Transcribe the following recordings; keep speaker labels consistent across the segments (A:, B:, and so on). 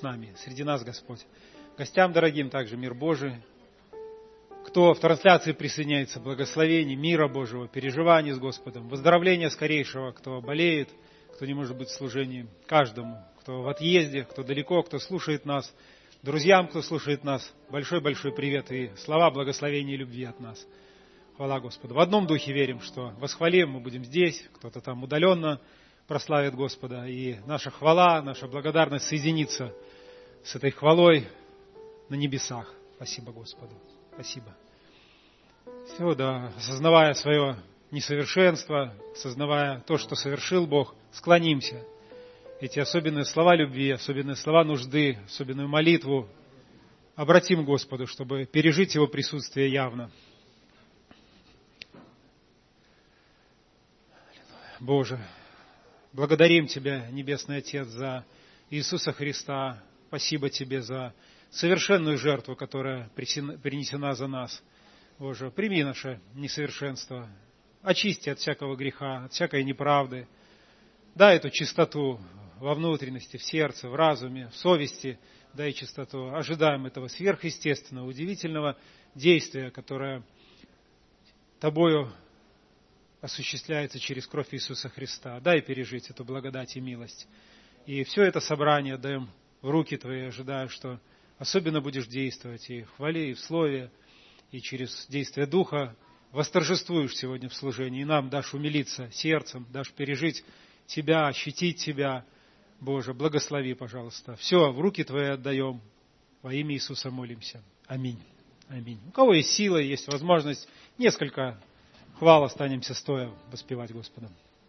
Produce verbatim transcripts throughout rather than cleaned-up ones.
A: с нами, среди нас, Господь. Гостям дорогим также мир Божий. Кто в трансляции присоединяется, благословений, мира Божьего, переживаний с Господом, выздоровления скорейшего, кто болеет, кто не может быть в служении, каждому, кто в отъезде, кто далеко, кто слушает нас, друзьям, кто слушает нас, большой-большой привет и слова благословения и любви от нас. Хвала Господу. В одном духе верим, что восхвалим, мы будем здесь, кто-то там удаленно прославит Господа, и наша хвала, наша благодарность соединится с этой хвалой на небесах. Спасибо Господу. Спасибо. Все, да, осознавая свое несовершенство, осознавая то, что совершил Бог, склонимся. Эти особенные слова любви, особенные слова нужды, особенную молитву обратим к Господу, чтобы пережить Его присутствие явно. Боже, благодарим Тебя, Небесный Отец, за Иисуса Христа. Спасибо Тебе за совершенную жертву, которая принесена за нас. Боже, прими наше несовершенство, очисти от всякого греха, от всякой неправды. Дай эту чистоту во внутренности, в сердце, в разуме, в совести. Дай чистоту. Ожидаем этого сверхъестественного, удивительного действия, которое Тобою осуществляется через кровь Иисуса Христа. Дай пережить эту благодать и милость. И все это собрание даем в руки Твои, ожидая, что особенно будешь действовать и в хвале, и в слове, и через действие Духа восторжествуешь сегодня в служении. И нам дашь умилиться сердцем, дашь пережить Тебя, ощутить Тебя. Боже, благослови, пожалуйста. Все, в руки Твои отдаем. Во имя Иисуса молимся. Аминь. Аминь. У кого есть сила, есть возможность, несколько хвал останемся стоя воспевать Господа.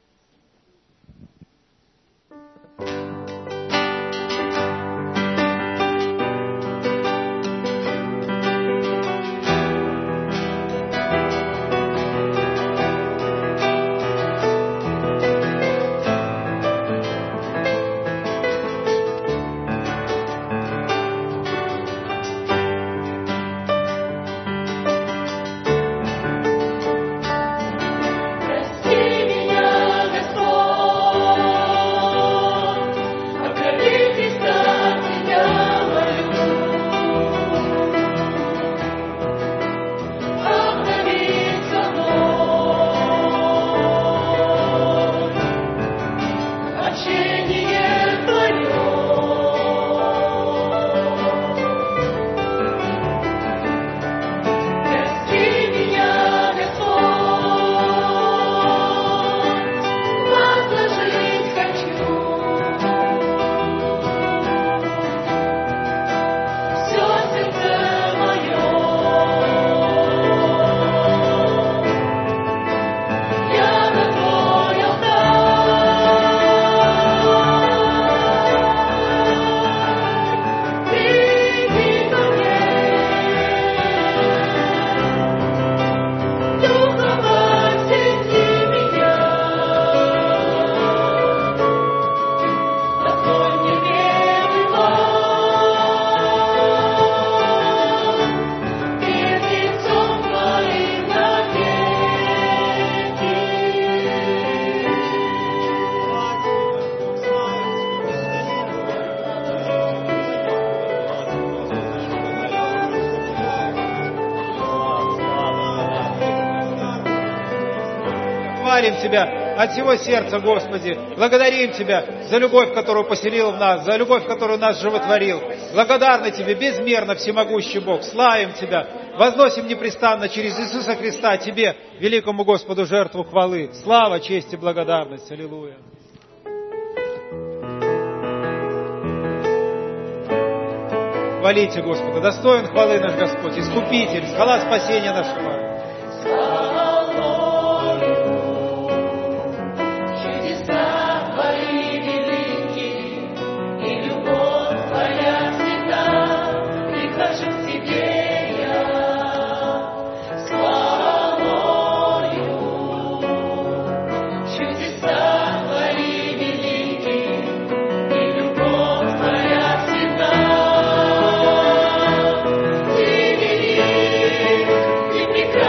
A: Тебя от всего сердца, Господи. Благодарим Тебя за любовь, которую поселил в нас, за любовь, которую нас животворил. Благодарны Тебе, безмерно всемогущий Бог. Славим Тебя, возносим непрестанно через Иисуса Христа Тебе, великому Господу, жертву хвалы. Слава, честь и благодарность. Аллилуйя. Хвалите Господа. Достоин хвалы наш Господь, Искупитель, скала спасения нашего.
B: Прекрасен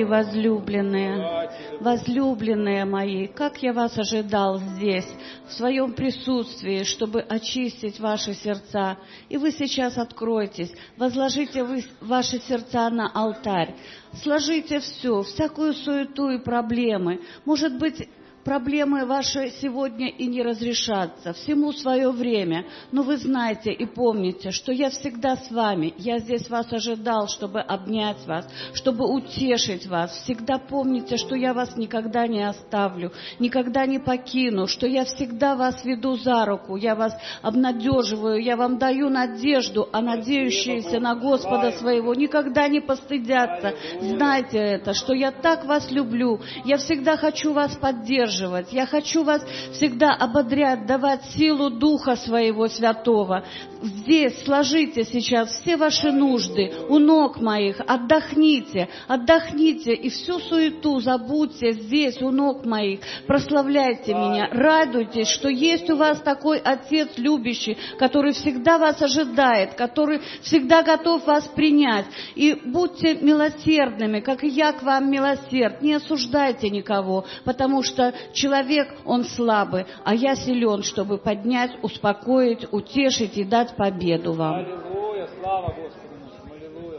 B: возлюбленные, возлюбленные мои, как я вас ожидал здесь, в своем присутствии, чтобы очистить ваши сердца. И вы сейчас откройтесь, возложите вы ваши сердца на алтарь, сложите все, всякую суету и проблемы. Может быть, проблемы ваши сегодня и не разрешатся, всему свое время. Но вы знаете и помните, что я всегда с вами. Я здесь вас ожидал, чтобы обнять вас, чтобы утешить вас. Всегда помните, что я вас никогда не оставлю, никогда не покину, что я всегда вас веду за руку, я вас обнадеживаю, я вам даю надежду, а надеющиеся на Господа своего никогда не постыдятся. Знайте это, что я так вас люблю, я всегда хочу вас поддерживать. Я хочу вас всегда ободрять, давать силу Духа Своего Святого. Здесь сложите сейчас все ваши нужды у ног моих, отдохните, отдохните и всю суету забудьте здесь у ног моих. Прославляйте меня, радуйтесь, что есть у вас такой Отец любящий, который всегда вас ожидает, который всегда готов вас принять. И будьте милосердными, как и я к вам милосерд. Не осуждайте никого, потому что человек, он слабый, а я силен, чтобы поднять, успокоить, утешить и дать победу вам.
A: Аллилуйя, слава Господу нашему, аллилуйя.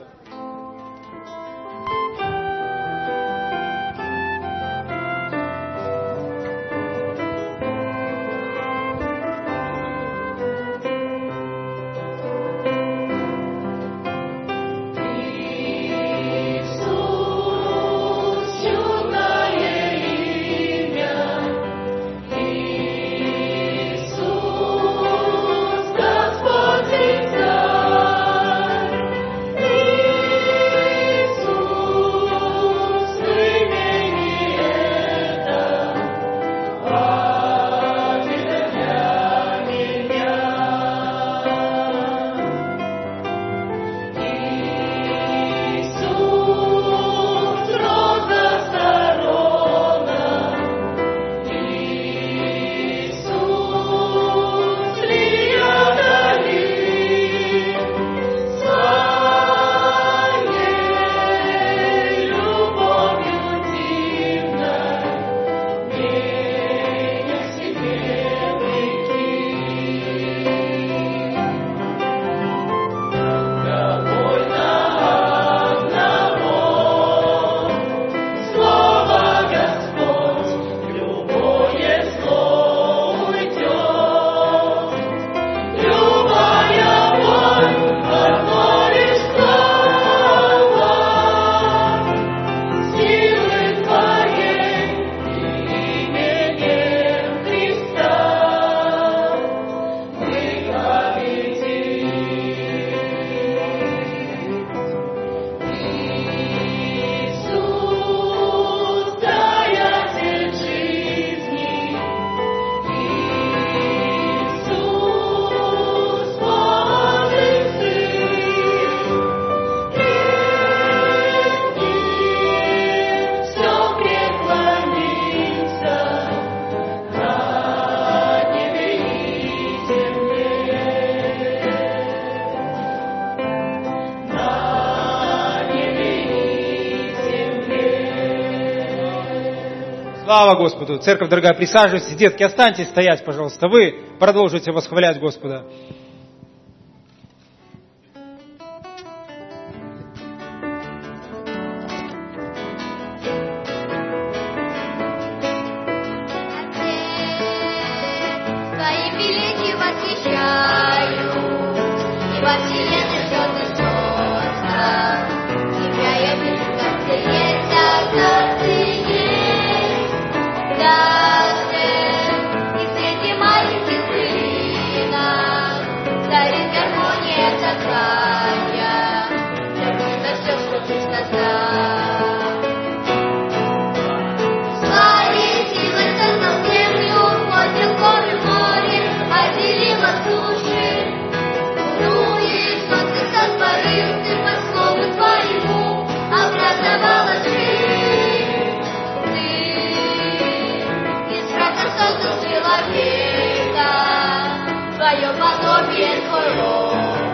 A: Слава Господу! Церковь, дорогая, присаживайтесь. Детки, останьтесь стоять, пожалуйста. Вы продолжите восхвалять Господа.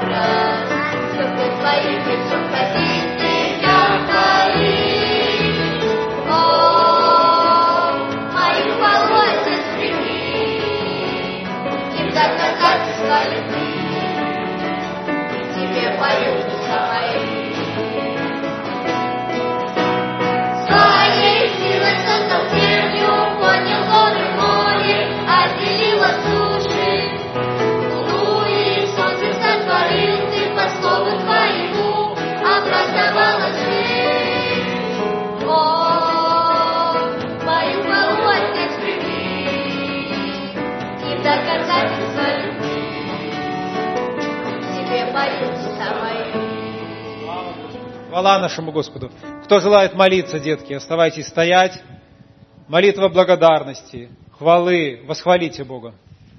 C: Твоим лицом ходить, тебя хвалить. молиться мои.
A: Хвала нашему Господу. Кто желает молиться, детки, оставайтесь стоять. Молитва благодарности, хвалы, восхвалите Бога.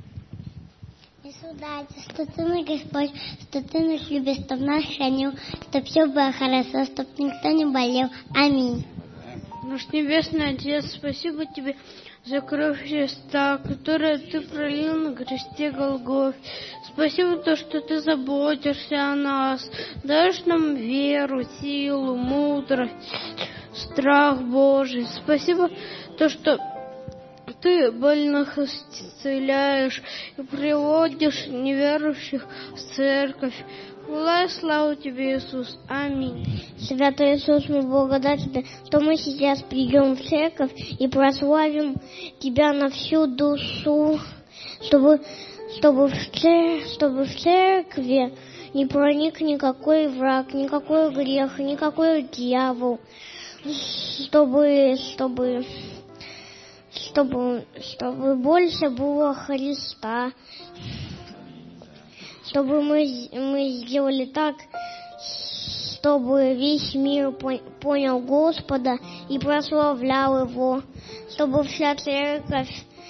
D: Что Ты мой Господь, что Ты нас любишь, чтоб нас хранил, чтоб все было хорошо, чтоб никто не болел. Аминь.
E: Наш Небесный Отец, спасибо Тебе за кровь Христа, которую Ты пролил на кресте Голгофы. Спасибо то, что Ты заботишься о нас, даешь нам веру, силу, мудрость, страх Божий. Спасибо то, что Ты больных исцеляешь и приводишь неверующих в церковь. Хвала и слава Тебе, Иисус. Аминь.
D: Святой Иисус, мы благодарим Тебя, что мы сейчас придем в церковь и прославим Тебя на всю душу, чтобы, чтобы, в, цер... чтобы в церкви не проник никакой враг, никакой грех, никакой дьявол, чтобы, чтобы, чтобы, чтобы больше было Христа. Чтобы мы, мы сделали так, чтобы весь мир понял Господа и прославлял Его, чтобы вся церковь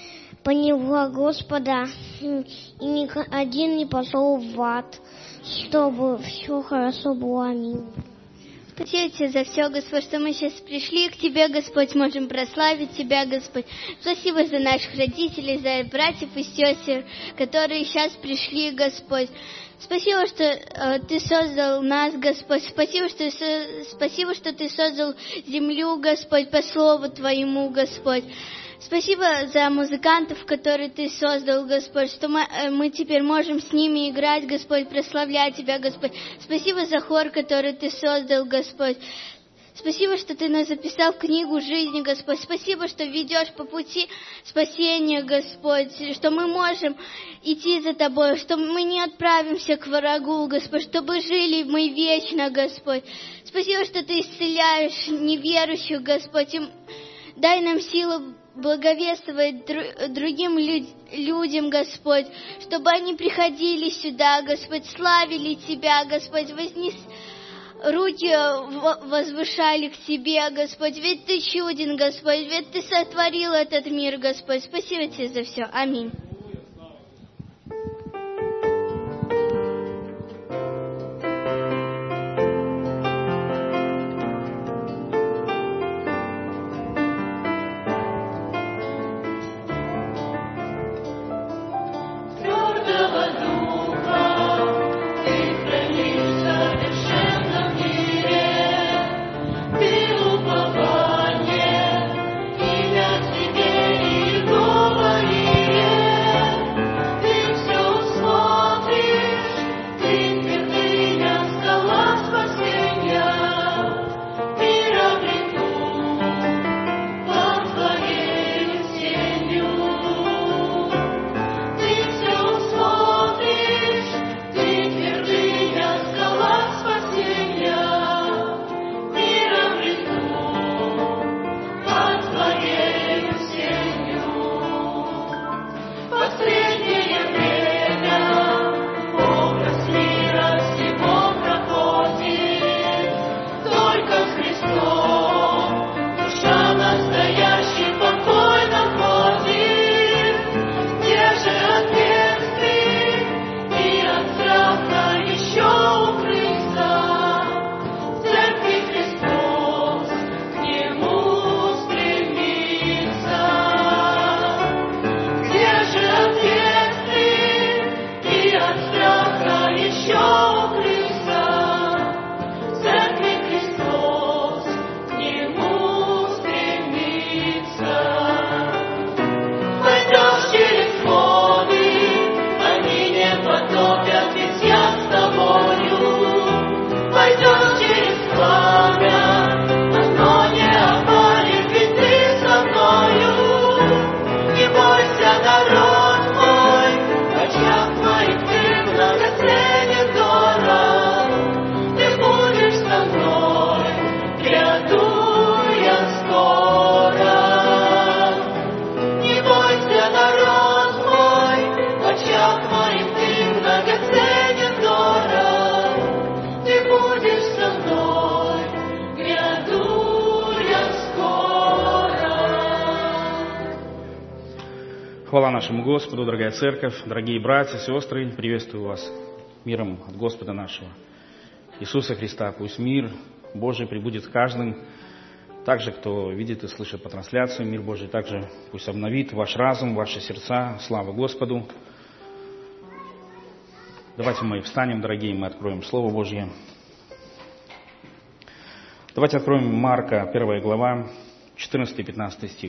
D: поняла Господа, и ни один не пошел в ад, чтобы все хорошо было. Аминь.
F: Спасибо Тебе за все, Господь, что мы сейчас пришли к Тебе, Господь, можем прославить Тебя, Господь. Спасибо за наших родителей, за братьев и сестер, которые сейчас пришли, Господь. Спасибо, что э, Ты создал нас, Господь. Спасибо что, спасибо, что Ты создал землю, Господь, по слову Твоему, Господь. Спасибо за музыкантов, которые Ты создал, Господь, что мы, мы теперь можем с ними играть, Господь, прославлять Тебя, Господь. Спасибо за хор, который Ты создал, Господь. Спасибо, что Ты нас записал в книгу жизни, Господь. Спасибо, что ведешь по пути спасения, Господь, что мы можем идти за Тобой, что мы не отправимся к врагу, Господь, чтобы жили мы вечно, Господь. Спасибо, что Ты исцеляешь неверующих, Господь. И дай нам силу благовествовать другим людям, Господь, чтобы они приходили сюда, Господь, славили Тебя, Господь, вознес... руки возвышали к Тебе, Господь, ведь Ты чуден, Господь, ведь Ты сотворил этот мир, Господь. Спасибо Тебе за все. Аминь.
C: Народ мой, очах моим Ты многоценен, дорог. Хвала нашему Господу, дорогая церковь, дорогие братья, сестры, приветствую вас миром от Господа нашего Иисуса Христа. Пусть мир Божий пребудет с каждым, также, кто видит и слышит по трансляции, мир Божий также пусть обновит ваш разум, ваши сердца. Слава Господу! Давайте мы встанем, дорогие, мы откроем Слово Божье. Давайте откроем Марка, первая глава, четырнадцатый-пятнадцатый стих.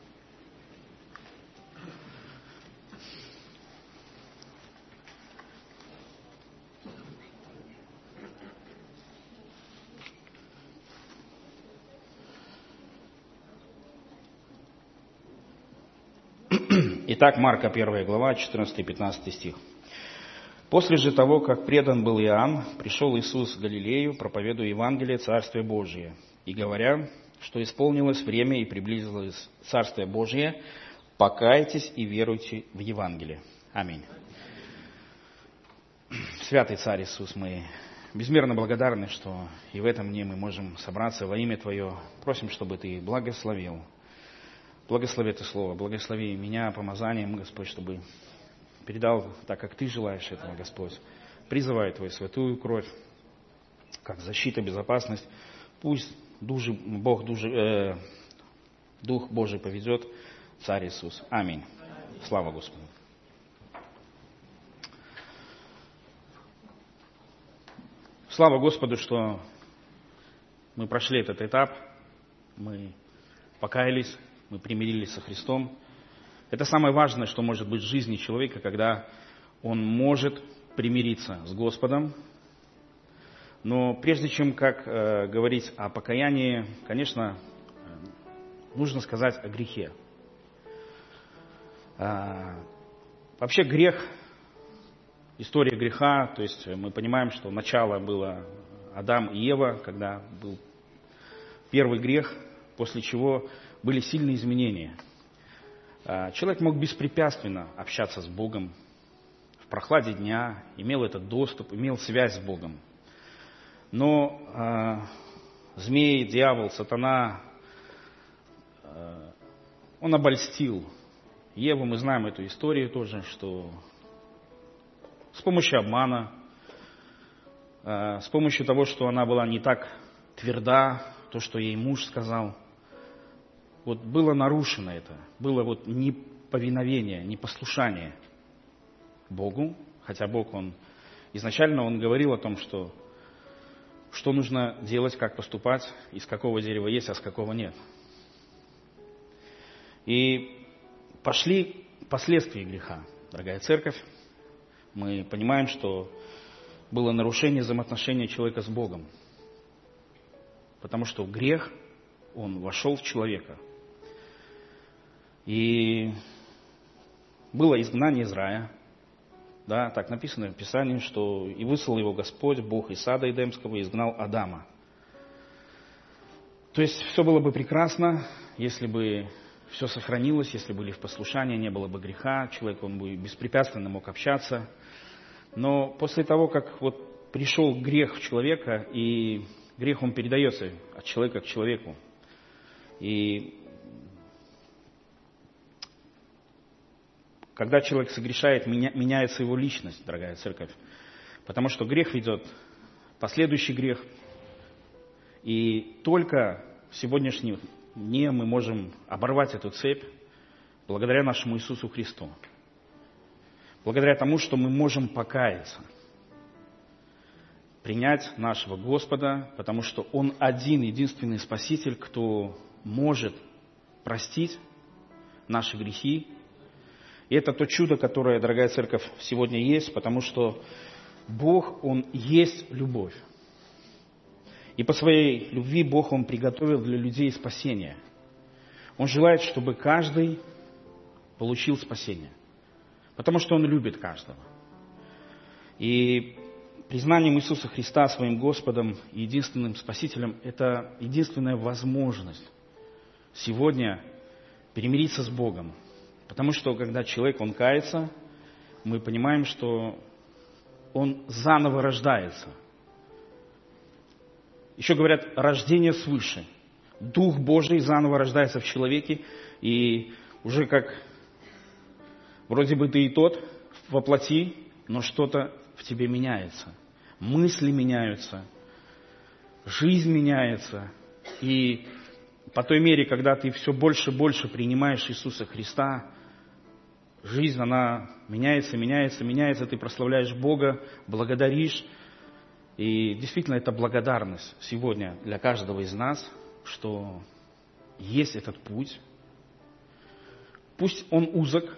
C: Итак, Марка, первая глава, четырнадцатый-пятнадцатый стих. «После же того, как предан был Иоанн, пришел Иисус в Галилею, проповедуя Евангелие Царствия Божие, и говоря, что исполнилось время и приблизилось Царствие Божие, покайтесь и веруйте в Евангелие». Аминь. Святый Царь Иисус, мы безмерно благодарны, что и в этом дне мы можем собраться во имя Твое. Просим, чтобы Ты благословил. Благослови это слово, благослови меня помазанием, Господь, чтобы передал так, как Ты желаешь этого, Господь. Призывай Твою святую кровь, как защита, безопасность. Пусть дужи, Бог, дужи, э, Дух Божий поведет, Царь Иисус. Аминь. Слава Господу. Слава Господу, что мы прошли этот этап, мы покаялись, мы примирились со Христом. Это самое важное, что может быть в жизни человека, когда он может примириться с Господом. Но прежде чем как э, говорить о покаянии, конечно, нужно сказать о грехе. Э, вообще грех, история греха, то есть мы понимаем, что начало было Адам и Ева, когда был первый грех, после чего были сильные изменения. Человек мог беспрепятственно общаться с Богом в прохладе дня, имел этот доступ, имел связь с Богом. Но э, змей, дьявол, сатана, э, он обольстил Еву. Мы знаем эту историю тоже, что с помощью обмана, э, с помощью того, что она была не так тверда, то, что ей муж сказал, вот было нарушено это, было вот неповиновение, непослушание Богу, хотя Бог, Он изначально Он говорил о том, что, что нужно делать, как поступать, из какого дерева есть, а с какого нет. И пошли последствия греха, дорогая церковь. Мы понимаем, что было нарушение взаимоотношения человека с Богом, потому что грех, он вошел в человека. И было изгнание из рая. Да, так написано в Писании, что и выслал его Господь, Бог из сада Эдемского, и изгнал Адама. То есть все было бы прекрасно, если бы все сохранилось, если были в послушании, не было бы греха, человек он бы беспрепятственно мог общаться. Но после того, как вот пришел грех в человека, и грех он передается от человека к человеку, и когда человек согрешает, меняется его личность, дорогая церковь. Потому что грех ведет последующий грех. И только в сегодняшнем дне мы можем оборвать эту цепь благодаря нашему Иисусу Христу. Благодаря тому, что мы можем покаяться. Принять нашего Господа, потому что Он один, единственный Спаситель, кто может простить наши грехи. И это то чудо, которое, дорогая церковь, сегодня есть, потому что Бог, Он есть любовь. И по своей любви Бог, Он приготовил для людей спасение. Он желает, чтобы каждый получил спасение, потому что Он любит каждого. И признанием Иисуса Христа своим Господом и единственным Спасителем – это единственная возможность сегодня перемириться с Богом. Потому что, когда человек, он кается, мы понимаем, что он заново рождается. Еще говорят, рождение свыше. Дух Божий заново рождается в человеке, и уже как Вроде бы ты и тот воплоти, но что-то в тебе меняется. Мысли меняются, жизнь меняется. И по той мере, когда ты все больше и больше принимаешь Иисуса Христа, жизнь, она меняется, меняется, меняется. Ты прославляешь Бога, благодаришь. И действительно, это благодарность сегодня для каждого из нас, что есть этот путь. Пусть он узок.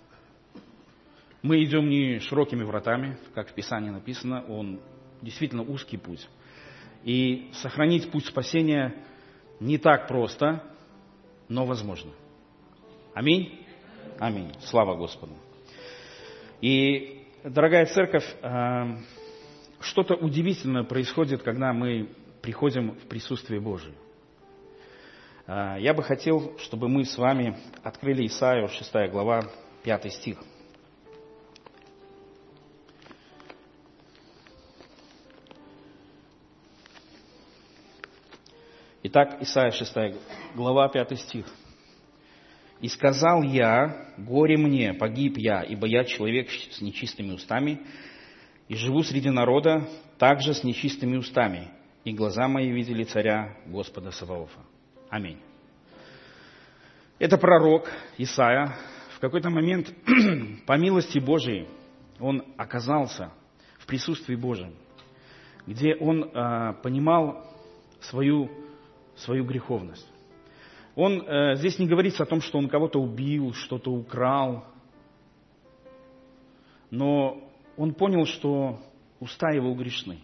C: Мы идем не широкими вратами, как в Писании написано, он действительно узкий путь. И сохранить путь спасения не так просто, но возможно. Аминь? Аминь. Слава Господу. И, дорогая церковь, что-то удивительное происходит, когда мы приходим в присутствие Божие. Я бы хотел, чтобы мы с вами открыли Исаию, шестая глава, пятый стих. Итак, Исаия, шестая глава, пятый стих. «И сказал я, горе мне, погиб я, ибо я человек с нечистыми устами, и живу среди народа также с нечистыми устами, и глаза мои видели царя Господа Саваофа». Аминь. Это пророк Исаия. В какой-то момент, по милости Божией, он оказался в присутствии Божьем, где он э, понимал свою свою греховность. Он, э, здесь не говорится о том, что он кого-то убил, что-то украл, но он понял, что уста его грешны.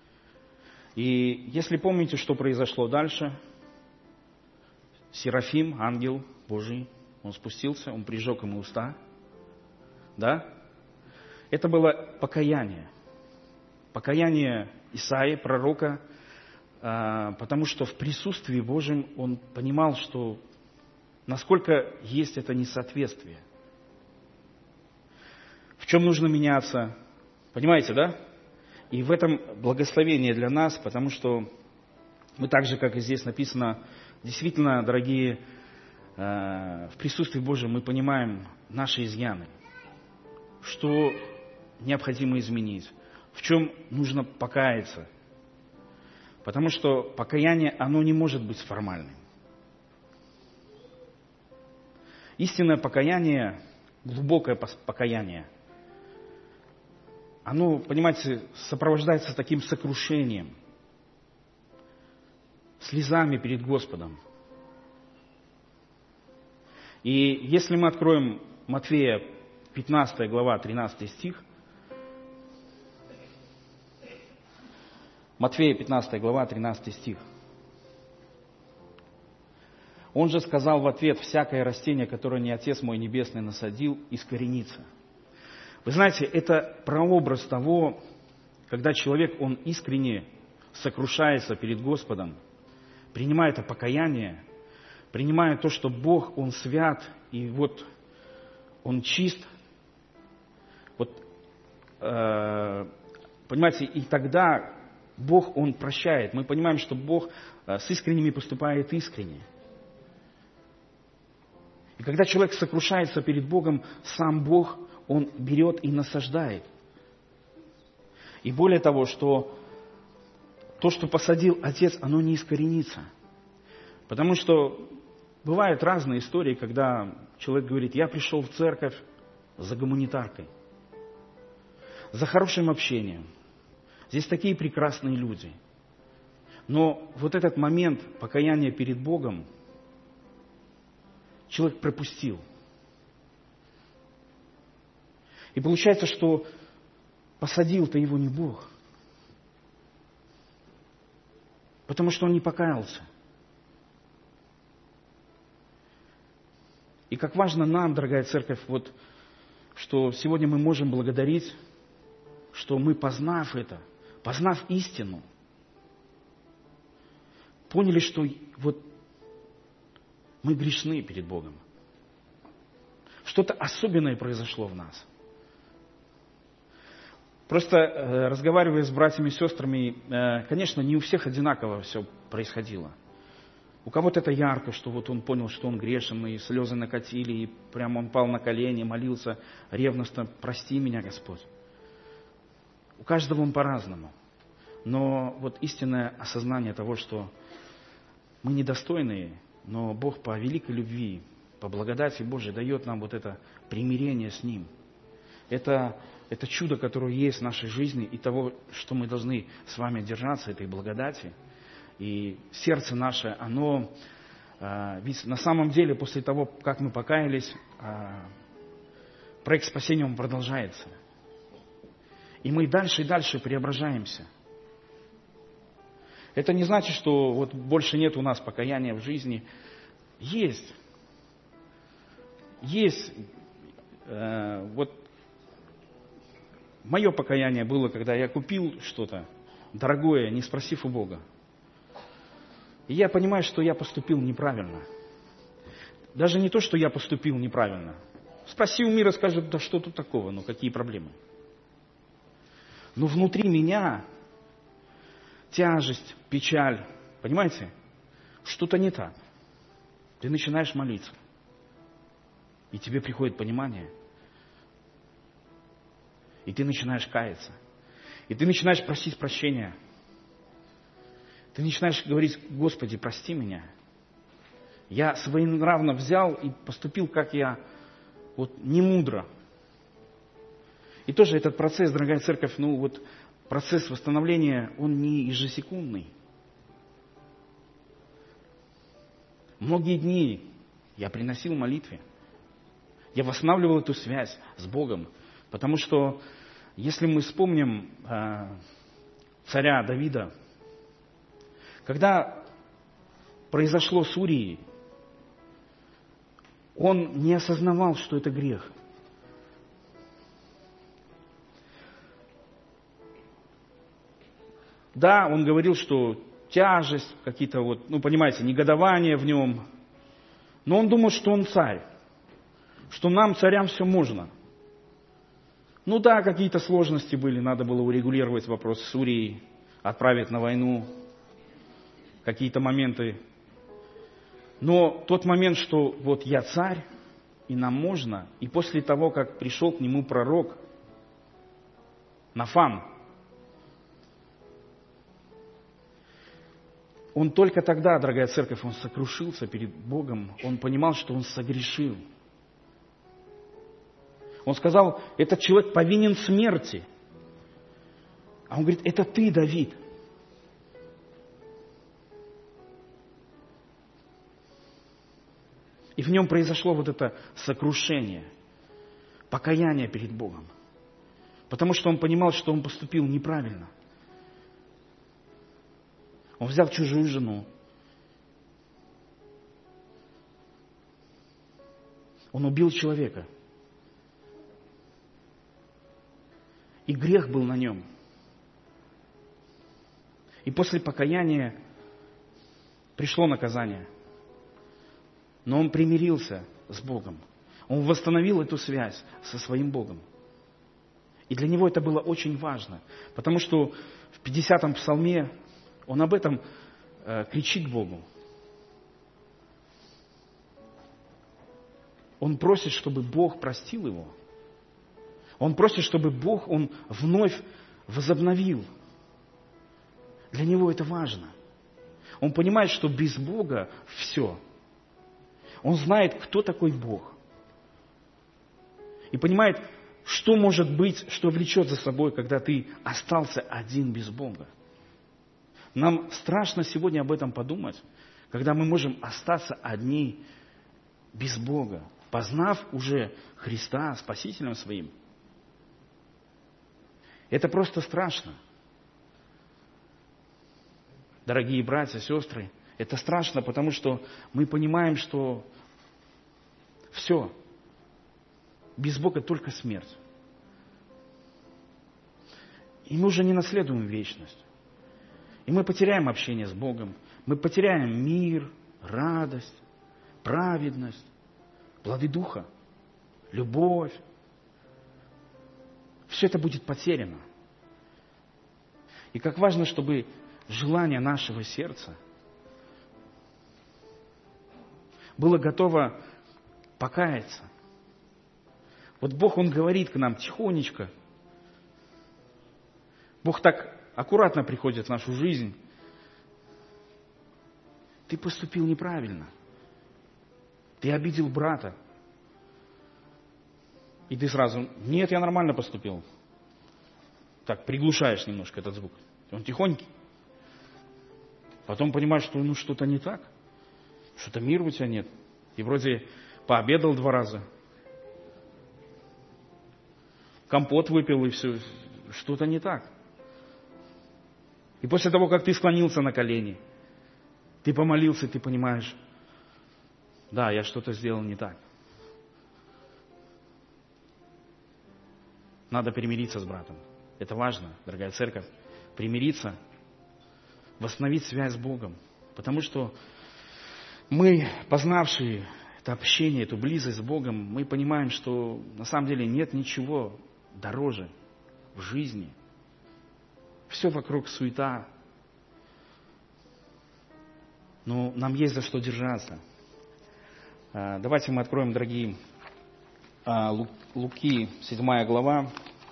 C: И если помните, что произошло дальше, Серафим, ангел Божий, он спустился, он прижег ему уста. Да? Это было покаяние. Покаяние Исаии, пророка, потому что в присутствии Божьем он понимал, что насколько есть это несоответствие. В чем нужно меняться. Понимаете, да? И в этом благословение для нас, потому что мы так же, как и здесь написано, действительно, дорогие, в присутствии Божьем мы понимаем наши изъяны, что необходимо изменить, в чем нужно покаяться. Потому что покаяние, оно не может быть формальным. Истинное покаяние, глубокое покаяние, оно, понимаете, сопровождается таким сокрушением, слезами перед Господом. И если мы откроем Матфея пятнадцатая глава, тринадцатый стих, Матфея пятнадцатая глава, тринадцатый стих. Он же сказал в ответ: «Всякое растение, которое не Отец мой Небесный насадил, искоренится». Вы знаете, это прообраз того, когда человек, он искренне сокрушается перед Господом, принимая это покаяние, принимая то, что Бог, Он свят, и вот Он чист. Вот, э, понимаете, и тогда Бог, Он прощает. Мы понимаем, что Бог с искренними поступает искренне. И когда человек сокрушается перед Богом, сам Бог, Он берет и насаждает. И более того, что то, что посадил Отец, оно не искоренится. Потому что бывают разные истории, когда человек говорит: я пришел в церковь за гуманитаркой, за хорошим общением. Здесь такие прекрасные люди. Но вот этот момент покаяния перед Богом человек пропустил. И получается, что посадил-то его не Бог, потому что он не покаялся. И как важно нам, дорогая церковь, вот, что сегодня мы можем благодарить, что мы, познав это, познав истину, поняли, что вот мы грешны перед Богом. Что-то особенное произошло в нас. Просто э, разговаривая с братьями и сестрами, э, конечно, не у всех одинаково все происходило. У кого-то это ярко, что вот он понял, что он грешен, и слезы накатили, и прямо он пал на колени, молился ревностно: прости меня, Господь. У каждого он по-разному. Но вот истинное осознание того, что мы недостойные, но Бог по великой любви, по благодати Божией дает нам вот это примирение с Ним. Это, это чудо, которое есть в нашей жизни, и того, что мы должны с вами держаться, этой благодати. И сердце наше, оно, э, ведь на самом деле, после того, как мы покаялись, э, проект спасения, он продолжается. И мы дальше и дальше преображаемся. Это не значит, что вот больше нет у нас покаяния в жизни. Есть. Есть. Э, вот мое покаяние было, когда я купил что-то дорогое, не спросив у Бога. И я понимаю, что я поступил неправильно. Даже не то, что я поступил неправильно. Спроси у мира, скажут: да что тут такого, ну какие проблемы. Но внутри меня тяжесть, печаль, понимаете? Что-то не так. Ты начинаешь молиться. И тебе приходит понимание. И ты начинаешь каяться. И ты начинаешь просить прощения. Ты начинаешь говорить: Господи, прости меня. Я своенравно взял и поступил, как я, вот не мудро. И тоже этот процесс, дорогая церковь, ну вот процесс восстановления, он не ежесекундный. Многие дни я приносил молитве. Я восстанавливал эту связь с Богом. Потому что, если мы вспомним э, царя Давида, когда произошло с Урией, он не осознавал, что это грех. Да, он говорил, что тяжесть, какие-то вот, ну, понимаете, негодование в нем. Но он думал, что он царь, что нам, царям, все можно. Ну да, какие-то сложности были, надо было урегулировать вопрос с Урией, отправить на войну, какие-то моменты. Но тот момент, что вот я царь, и нам можно, и после того, как пришел к нему пророк Нафан, он только тогда, дорогая церковь, он сокрушился перед Богом, он понимал, что он согрешил. Он сказал: этот человек повинен смерти. А он говорит: это ты, Давид. И в нем произошло вот это сокрушение, покаяние перед Богом. Потому что он понимал, что он поступил неправильно. Он взял чужую жену. Он убил человека. И грех был на нем. И после покаяния пришло наказание. Но он примирился с Богом. Он восстановил эту связь со своим Богом. И для него это было очень важно. Потому что в пятидесятом псалме он об этом э, кричит Богу. Он просит, чтобы Бог простил его. Он просит, чтобы Бог, Он вновь возобновил. Для него это важно. Он понимает, что без Бога все. Он знает, кто такой Бог. И понимает, что может быть, что влечет за собой, когда ты остался один без Бога. Нам страшно сегодня об этом подумать, когда мы можем остаться одни без Бога, познав уже Христа Спасителем своим. Это просто страшно. Дорогие братья, сестры, это страшно, потому что мы понимаем, что все, без Бога только смерть. И мы уже не наследуем вечность. И мы потеряем общение с Богом, мы потеряем мир, радость, праведность, плоды Духа, любовь. Все это будет потеряно. И как важно, чтобы желание нашего сердца было готово покаяться. Вот Бог, Он говорит к нам тихонечко. Бог так аккуратно приходит в нашу жизнь. Ты поступил неправильно. Ты обидел брата. И ты сразу, нет, я нормально поступил. Так, приглушаешь немножко этот звук. Он тихонький. Потом понимаешь, что ну что-то не так. Что-то мира у тебя нет. И вроде пообедал два раза. Компот выпил и все. Что-то не так. И после того, как ты склонился на колени, ты помолился, ты понимаешь, да, я что-то сделал не так. Надо примириться с братом. Это важно, дорогая церковь. Примириться, восстановить связь с Богом. Потому что мы, познавшие это общение, эту близость с Богом, мы понимаем, что на самом деле нет ничего дороже в жизни. Все вокруг суета. Но нам есть за что держаться. Давайте мы откроем, дорогие, Луки, седьмая глава,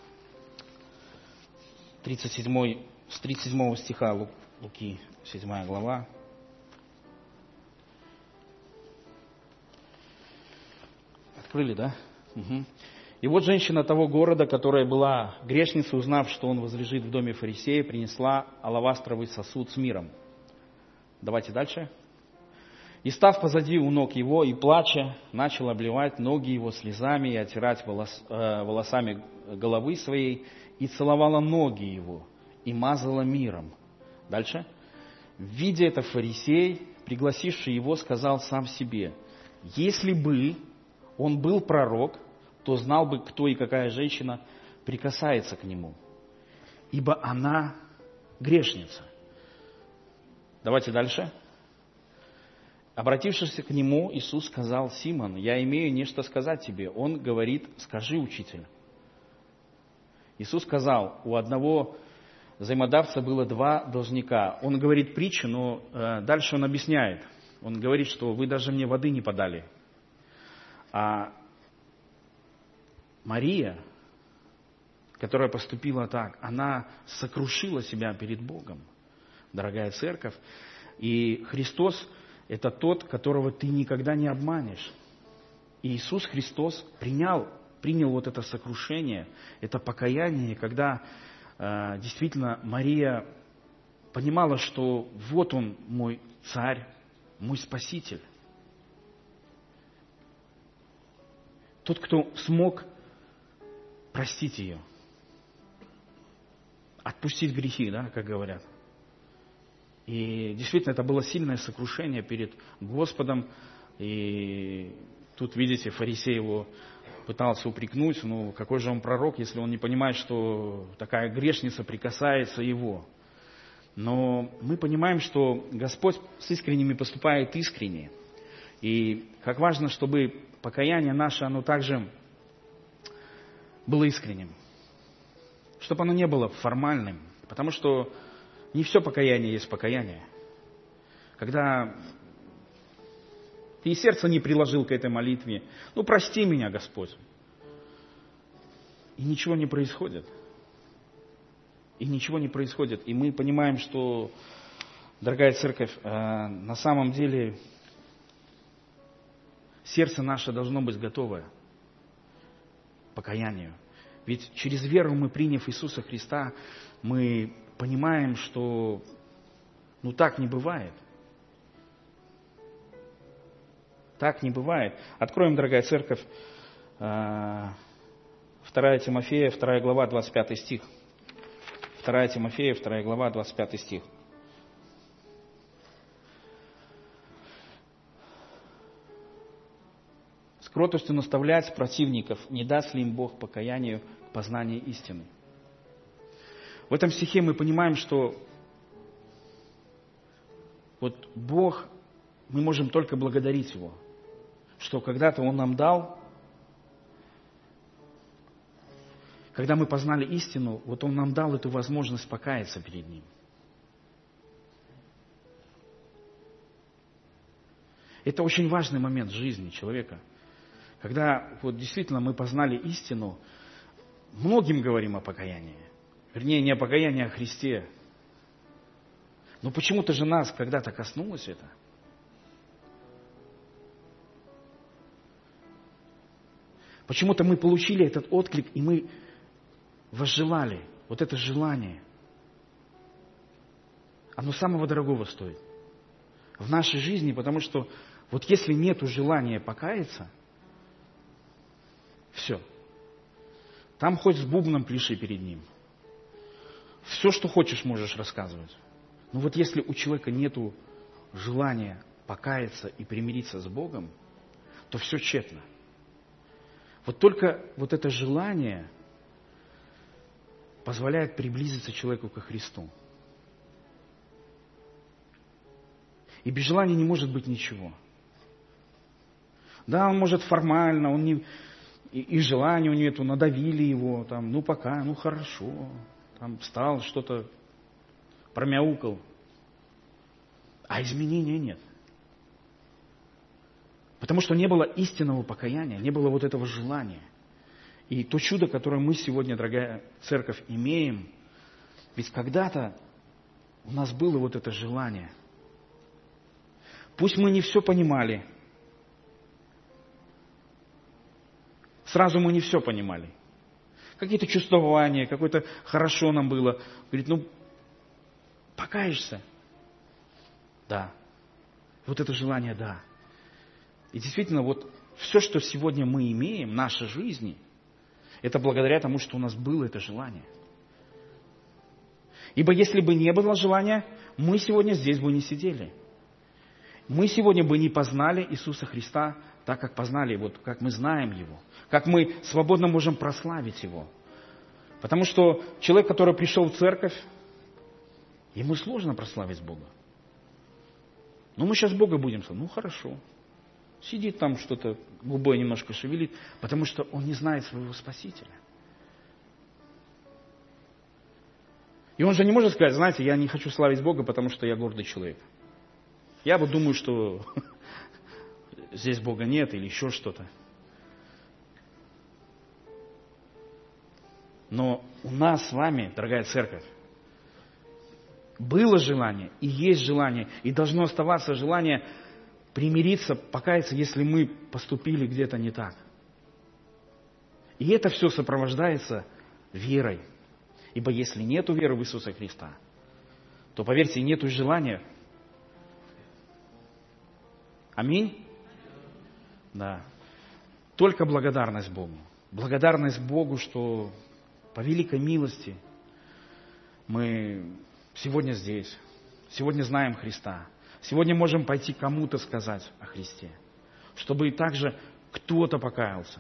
C: тридцать седьмой, с тридцать седьмого стиха Луки, седьмая глава. Открыли, да? Угу. И вот женщина того города, которая была грешницей, узнав, что он возлежит в доме фарисея, принесла алавастровый сосуд с миром. Давайте дальше. И, став позади у ног его и плача, начал обливать ноги его слезами и отирать волос, э, волосами головы своей, и целовала ноги его, и мазала миром. Дальше. Видя это, фарисей, пригласивший его, сказал сам себе: если бы он был пророк, то знал бы, кто и какая женщина прикасается к нему, ибо она грешница. Давайте дальше. Обратившись к нему, Иисус сказал: Симон, я имею нечто сказать тебе. Он говорит: скажи, учитель. Иисус сказал: у одного взаимодавца было два должника. Он говорит притчу, но э, дальше он объясняет. Он говорит, что вы даже мне воды не подали. А Мария, которая поступила так, она сокрушила себя перед Богом, дорогая церковь. И Христос – это тот, которого ты никогда не обманешь. И Иисус Христос принял, принял вот это сокрушение, это покаяние, когда э, действительно Мария понимала, что вот Он мой царь, мой спаситель. Тот, кто смог простить ее, отпустить грехи, да, как говорят. И действительно, это было сильное сокрушение перед Господом. И тут, видите, фарисей его пытался упрекнуть, ну, какой же он пророк, если он не понимает, что такая грешница прикасается его. Но мы понимаем, что Господь с искренними поступает искренне. И как важно, чтобы покаяние наше, оно также было искренним. Чтобы оно не было формальным. Потому что не все покаяние есть покаяние. Когда ты и сердце не приложил к этой молитве, ну прости меня, Господь. И ничего не происходит. И ничего не происходит. И мы понимаем, что, дорогая церковь, на самом деле сердце наше должно быть готово к покаянию. Ведь через веру мы, приняв Иисуса Христа, мы понимаем, что ну так не бывает. Так не бывает. Откроем, дорогая церковь, вторая Тимофея, вторая глава, двадцать пятый стих. вторая Тимофея, вторая глава, двадцать пятый стих. С кротостью наставлять противников, не даст ли им Бог покаянию к познанию истины. В этом стихе мы понимаем, что вот Бог, мы можем только благодарить Его, что когда-то Он нам дал, когда мы познали истину, вот Он нам дал эту возможность покаяться перед Ним. Это очень важный момент в жизни человека. Когда вот действительно мы познали истину, многим говорим о покаянии. Вернее, не о покаянии, а о Христе. Но почему-то же нас когда-то коснулось это. Почему-то мы получили этот отклик, и мы возжелали. Вот это желание. Оно самого дорогого стоит в нашей жизни, потому что вот если нет желания покаяться, все. Там хоть с бубном пляши перед ним. Все, что хочешь, можешь рассказывать. Но вот если у человека нет желания покаяться и примириться с Богом, то все тщетно. Вот только вот это желание позволяет приблизиться человеку ко Христу. И без желания не может быть ничего. Да, он может формально, он не... и, и желания у него нету, надавили его, там, ну пока, ну хорошо, там встал, что-то промяукал. А изменения нет. Потому что не было истинного покаяния, не было вот этого желания. И то чудо, которое мы сегодня, дорогая церковь, имеем, ведь когда-то у нас было вот это желание. Пусть мы не все понимали. Сразу мы не все понимали. Какие-то чувствования, какое-то хорошо нам было. Говорит, ну, покаешься? Да. Вот это желание, да. И действительно, вот все, что сегодня мы имеем в нашей жизни, это благодаря тому, что у нас было это желание. Ибо если бы не было желания, мы сегодня здесь бы не сидели. Мы сегодня бы не познали Иисуса Христа так, как познали, вот как мы знаем Его, как мы свободно можем прославить Его. Потому что человек, который пришел в церковь, ему сложно прославить Бога. Ну, мы сейчас Бога будем славить. Ну, хорошо. Сидит там что-то, губой немножко шевелит, потому что он не знает своего Спасителя. И он же не может сказать, знаете, я не хочу славить Бога, потому что я гордый человек. Я вот думаю, что здесь Бога нет или еще что-то. Но у нас с вами, дорогая церковь, было желание и есть желание, и должно оставаться желание примириться, покаяться, если мы поступили где-то не так. И это все сопровождается верой. Ибо если нет веры в Иисуса Христа, то, поверьте, нет желания. Аминь? Да. Только благодарность Богу. Благодарность Богу, что по великой милости мы сегодня здесь, сегодня знаем Христа. Сегодня можем пойти кому-то сказать о Христе, чтобы и также кто-то покаялся.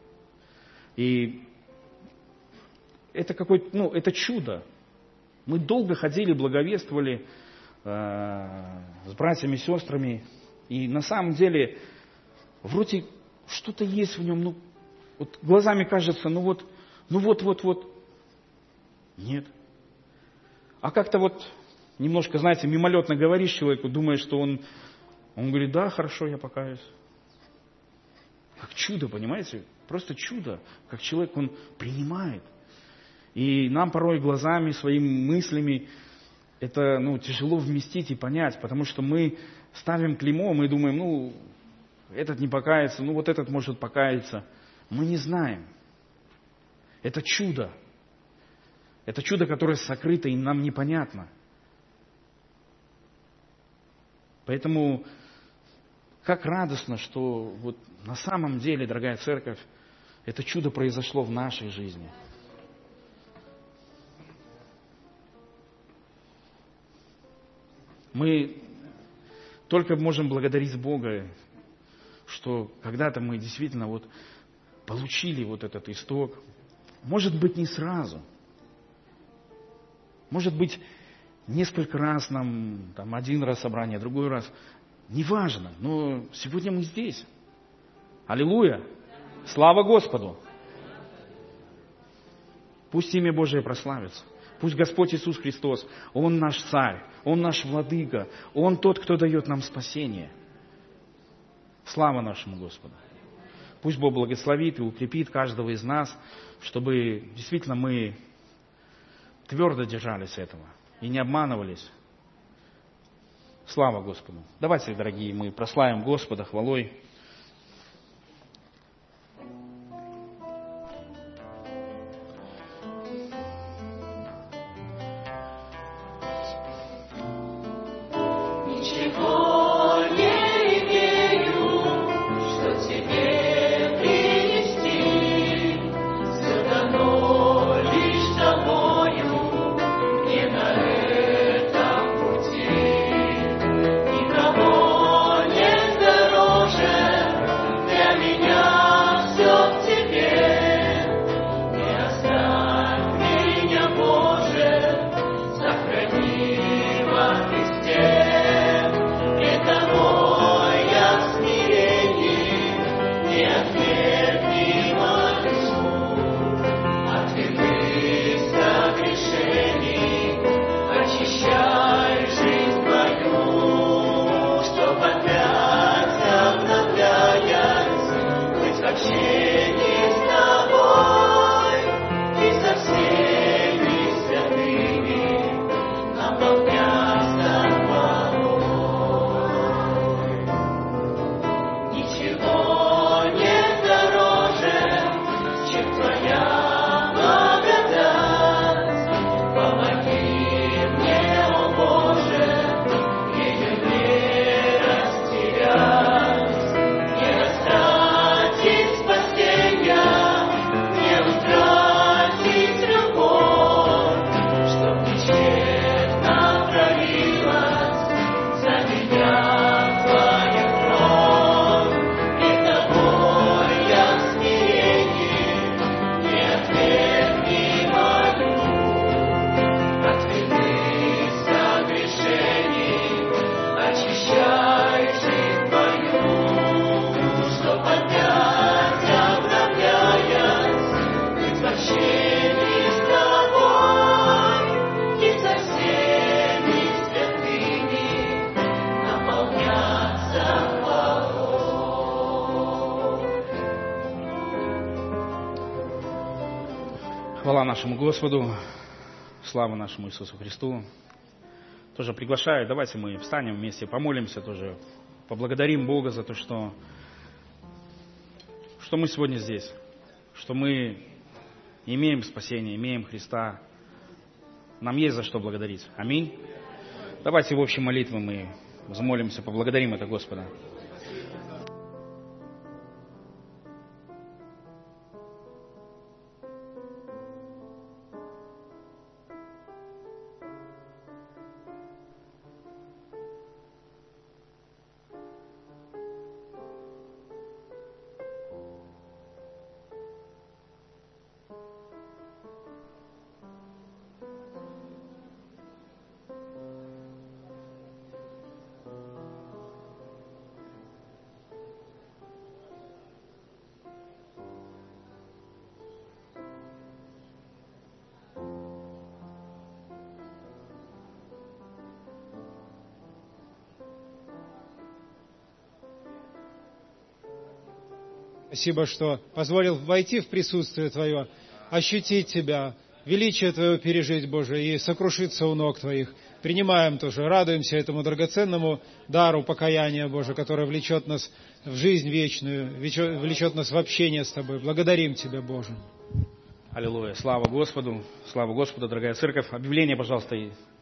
C: И это какое-то, ну, это чудо. Мы долго ходили, благовествовали э, с братьями и сестрами, и на самом деле вроде что-то есть в нем, ну, вот глазами кажется, ну вот, ну вот, вот, вот. Нет. А как-то вот немножко, знаете, мимолетно говоришь человеку, думаешь, что он, он говорит, да, хорошо, я покаюсь. Как чудо, понимаете? Просто чудо, как человек, он принимает. И нам порой глазами, своими мыслями это, ну, тяжело вместить и понять, потому что мы ставим клеймо, мы думаем, ну, этот не покается, ну, вот этот может покаяться. Мы не знаем. Это чудо. Это чудо, которое сокрыто и нам непонятно. Поэтому как радостно, что вот на самом деле, дорогая церковь, это чудо произошло в нашей жизни. Мы только можем благодарить Бога, что когда-то мы действительно вот получили вот этот исток. Может быть, не сразу. Может быть, несколько раз нам, там, один раз собрание, другой раз. Неважно, но сегодня мы здесь. Аллилуйя! Слава Господу! Пусть имя Божие прославится. Пусть Господь Иисус Христос, Он наш Царь, Он наш Владыка, Он тот, кто дает нам спасение. Слава нашему Господу. Пусть Бог благословит и укрепит каждого из нас, чтобы действительно мы твердо держались этого и не обманывались. Слава Господу. Давайте, дорогие, мы прославим Господа хвалой. Хвала нашему Господу, слава нашему Иисусу Христу. Тоже приглашаю, давайте мы встанем вместе, помолимся тоже, поблагодарим Бога за то, что, что мы сегодня здесь, что мы имеем спасение, имеем Христа. Нам есть за что благодарить. Аминь. Давайте в общей молитве мы взмолимся, поблагодарим это Господа.
A: Спасибо, что позволил войти в присутствие Твое, ощутить Тебя, величие Твое пережить, Боже, и сокрушиться у ног Твоих. Принимаем тоже, радуемся этому драгоценному дару покаяния, Боже, который влечет нас в жизнь вечную, влечет нас в общение с Тобой. Благодарим Тебя, Боже.
C: Аллилуйя. Слава Господу. Слава Господу, дорогая церковь. Объявление, пожалуйста.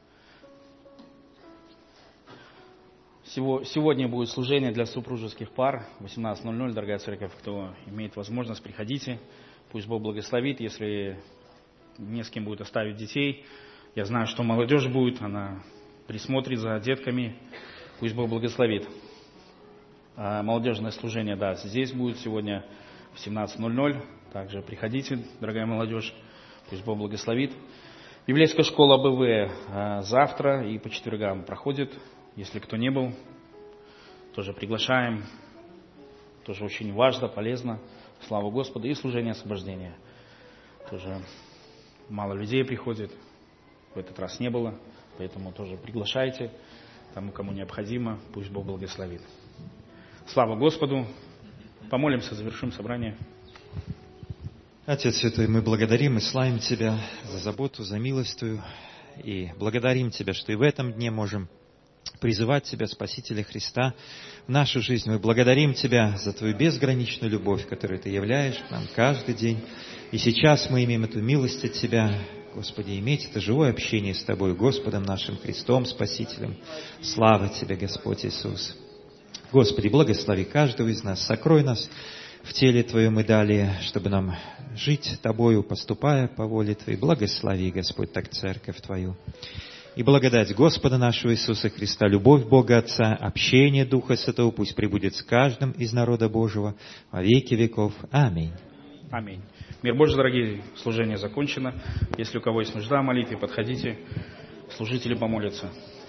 C: Сегодня будет служение для супружеских пар. восемнадцать ноль ноль, дорогая церковь. Кто имеет возможность, приходите. Пусть Бог благословит. Если не с кем будет оставить детей, я знаю, что молодежь будет, она присмотрит за детками. Пусть Бог благословит. А молодежное служение, да, здесь будет сегодня в семнадцать ноль ноль. Также приходите, дорогая молодежь. Пусть Бог благословит. Библейская школа БВ завтра и по четвергам проходит. Если кто не был, тоже приглашаем. Тоже очень важно, полезно. Слава Господу. И служение освобождения. Тоже мало людей приходит. В этот раз не было. Поэтому тоже приглашайте. Тому, кому необходимо. Пусть Бог благословит. Слава Господу. Помолимся, завершим собрание.
G: Отец Святой, мы благодарим и славим Тебя за заботу, за милость Твою. И благодарим Тебя, что и в этом дне можем призывать Тебя, Спасителя Христа, в нашу жизнь. Мы благодарим Тебя за Твою безграничную любовь, которую Ты являешь нам каждый день. И сейчас мы имеем эту милость от Тебя, Господи, иметь это живое общение с Тобой, Господом нашим Христом, Спасителем. Слава Тебе, Господь Иисус. Господи, благослови каждого из нас, сокрой нас в теле Твоем и далее, чтобы нам жить Тобою, поступая по воле Твоей. Благослови, Господь, так церковь Твою. И благодать Господа нашего Иисуса Христа, любовь Бога Отца, общение Духа Святого пусть пребудет с каждым из народа Божьего во веки веков. Аминь.
C: Аминь. Мир Божий, дорогие, служение закончено. Если у кого есть нужда в молитве, подходите, служители помолятся.